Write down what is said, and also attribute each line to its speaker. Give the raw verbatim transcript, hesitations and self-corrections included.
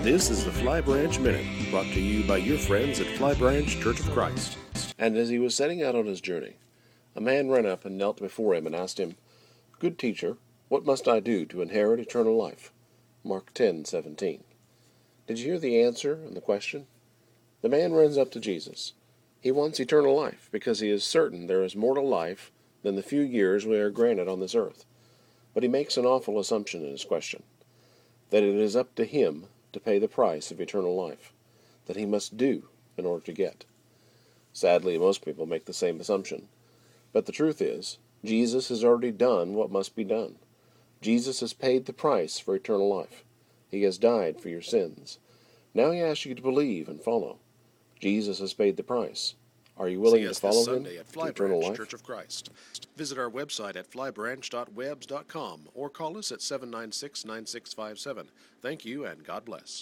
Speaker 1: This is the Fly Branch Minute, brought to you by your friends at Fly Branch Church of Christ. And as he was setting out on his journey, a man ran up and knelt before him and asked him, "Good teacher, what must I do to inherit eternal life?" Mark ten seventeen. Did you hear the answer and the question? The man runs up to Jesus. He wants eternal life because he is certain there is more to life than the few years we are granted on this earth. But he makes an awful assumption in his question, that it is up to him to pay the price of eternal life, that he must do in order to get. Sadly, most people make the same assumption. But the truth is, Jesus has already done what must be done. Jesus has paid the price for eternal life. He has died for your sins. Now he asks you to believe and follow. Jesus has paid the price. Are you willing to follow him
Speaker 2: Sunday at
Speaker 1: to
Speaker 2: Fly
Speaker 1: eternal
Speaker 2: Branch
Speaker 1: life?
Speaker 2: Church of Christ. Visit our website at fly branch dot webs dot com or call us at seven nine six, nine six five seven. Thank you and God bless.